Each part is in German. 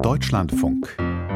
Deutschlandfunk.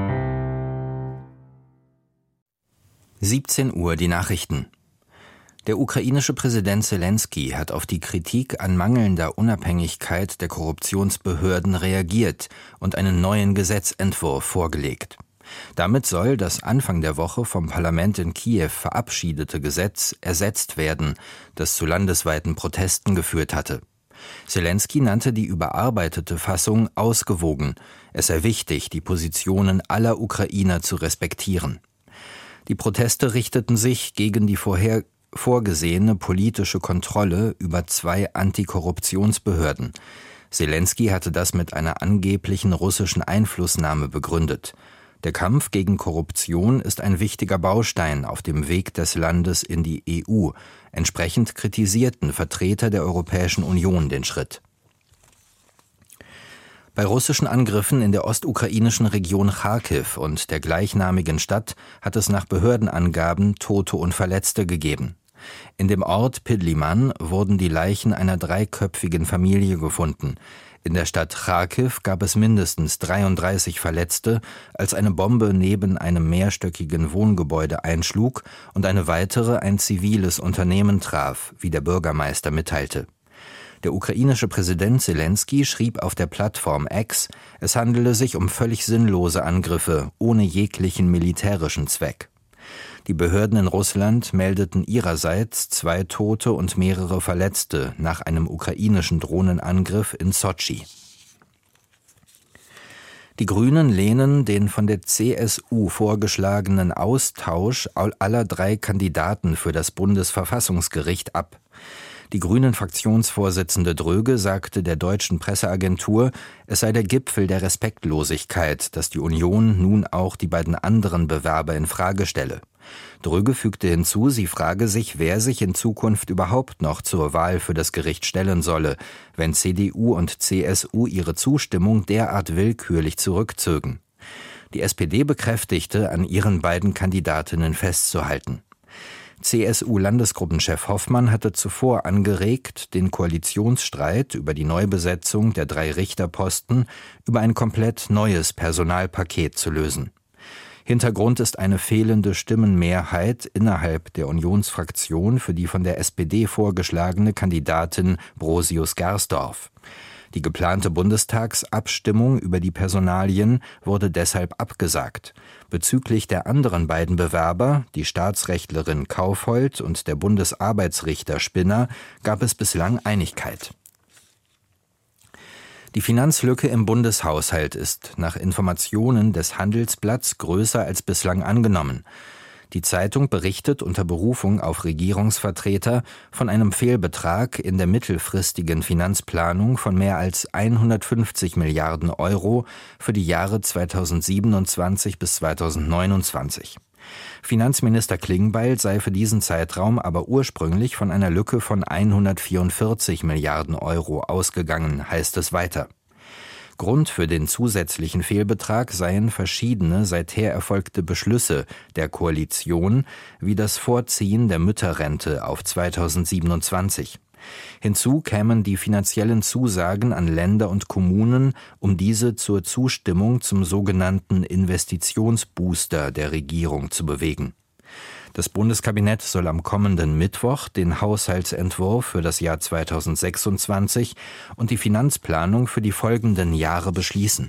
17 Uhr die Nachrichten. Der ukrainische Präsident Selenskyj hat auf die Kritik an mangelnder Unabhängigkeit der Korruptionsbehörden reagiert und einen neuen Gesetzentwurf vorgelegt. Damit soll das Anfang der Woche vom Parlament in Kiew verabschiedete Gesetz ersetzt werden, das zu landesweiten Protesten geführt hatte. Selenskyj nannte die überarbeitete Fassung ausgewogen. Es sei wichtig, die Positionen aller Ukrainer zu respektieren. Die Proteste richteten sich gegen die vorgesehene politische Kontrolle über 2 Antikorruptionsbehörden. Selenskyj hatte das mit einer angeblichen russischen Einflussnahme begründet. Der Kampf gegen Korruption ist ein wichtiger Baustein auf dem Weg des Landes in die EU. Entsprechend kritisierten Vertreter der Europäischen Union den Schritt. Bei russischen Angriffen in der ostukrainischen Region Charkiw und der gleichnamigen Stadt hat es nach Behördenangaben Tote und Verletzte gegeben. In dem Ort Pidliman wurden die Leichen einer 3-köpfigen Familie gefunden. In der Stadt Charkiw gab es mindestens 33 Verletzte, als eine Bombe neben einem mehrstöckigen Wohngebäude einschlug und eine weitere ein ziviles Unternehmen traf, wie der Bürgermeister mitteilte. Der ukrainische Präsident Selenskyj schrieb auf der Plattform X, es handele sich um völlig sinnlose Angriffe, ohne jeglichen militärischen Zweck. Die Behörden in Russland meldeten ihrerseits 2 Tote und mehrere Verletzte nach einem ukrainischen Drohnenangriff in Sotschi. Die Grünen lehnen den von der CSU vorgeschlagenen Austausch aller 3 Kandidaten für das Bundesverfassungsgericht ab. Die Grünen-Fraktionsvorsitzende Dröge sagte der deutschen Presseagentur, es sei der Gipfel der Respektlosigkeit, dass die Union nun auch die beiden anderen Bewerber in Frage stelle. Dröge fügte hinzu, sie frage sich, wer sich in Zukunft überhaupt noch zur Wahl für das Gericht stellen solle, wenn CDU und CSU ihre Zustimmung derart willkürlich zurückzögen. Die SPD bekräftigte, an ihren beiden Kandidatinnen festzuhalten. CSU-Landesgruppenchef Hoffmann hatte zuvor angeregt, den Koalitionsstreit über die Neubesetzung der 3 Richterposten über ein komplett neues Personalpaket zu lösen. Hintergrund ist eine fehlende Stimmenmehrheit innerhalb der Unionsfraktion für die von der SPD vorgeschlagene Kandidatin Brosius-Gersdorf. Die geplante Bundestagsabstimmung über die Personalien wurde deshalb abgesagt. Bezüglich der anderen beiden Bewerber, die Staatsrechtlerin Kaufhold und der Bundesarbeitsrichter Spinner, gab es bislang Einigkeit. Die Finanzlücke im Bundeshaushalt ist nach Informationen des Handelsblatts größer als bislang angenommen. Die Zeitung berichtet unter Berufung auf Regierungsvertreter von einem Fehlbetrag in der mittelfristigen Finanzplanung von mehr als 150 Milliarden Euro für die Jahre 2027 bis 2029. Finanzminister Klingbeil sei für diesen Zeitraum aber ursprünglich von einer Lücke von 144 Milliarden Euro ausgegangen, heißt es weiter. Grund für den zusätzlichen Fehlbetrag seien verschiedene seither erfolgte Beschlüsse der Koalition, wie das Vorziehen der Mütterrente auf 2027. Hinzu kämen die finanziellen Zusagen an Länder und Kommunen, um diese zur Zustimmung zum sogenannten Investitionsbooster der Regierung zu bewegen. Das Bundeskabinett soll am kommenden Mittwoch den Haushaltsentwurf für das Jahr 2026 und die Finanzplanung für die folgenden Jahre beschließen.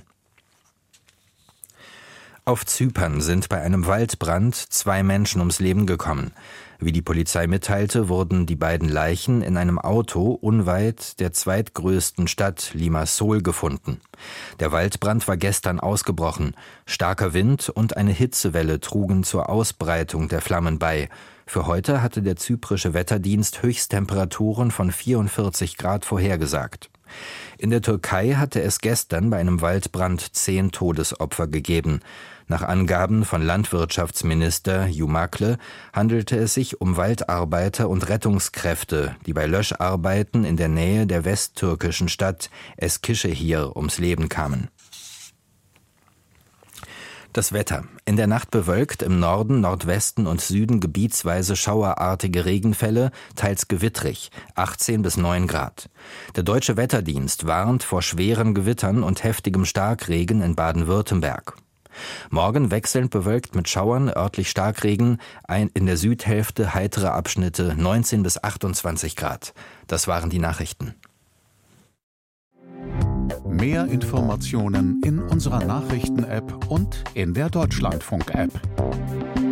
Auf Zypern sind bei einem Waldbrand 2 Menschen ums Leben gekommen. Wie die Polizei mitteilte, wurden die beiden Leichen in einem Auto unweit der zweitgrößten Stadt Limassol gefunden. Der Waldbrand war gestern ausgebrochen. Starker Wind und eine Hitzewelle trugen zur Ausbreitung der Flammen bei. Für heute hatte der zyprische Wetterdienst Höchsttemperaturen von 44 Grad vorhergesagt. In der Türkei hatte es gestern bei einem Waldbrand 10 Todesopfer gegeben. Nach Angaben von Landwirtschaftsminister Yumakle handelte es sich um Waldarbeiter und Rettungskräfte, die bei Löscharbeiten in der Nähe der westtürkischen Stadt Eskişehir ums Leben kamen. Das Wetter. In der Nacht bewölkt, im Norden, Nordwesten und Süden gebietsweise schauerartige Regenfälle, teils gewittrig, 18 bis 9 Grad. Der Deutsche Wetterdienst warnt vor schweren Gewittern und heftigem Starkregen in Baden-Württemberg. Morgen wechselnd bewölkt mit Schauern, örtlich Starkregen, in der Südhälfte heitere Abschnitte, 19 bis 28 Grad. Das waren die Nachrichten. Mehr Informationen in unserer Nachrichten-App und in der Deutschlandfunk-App.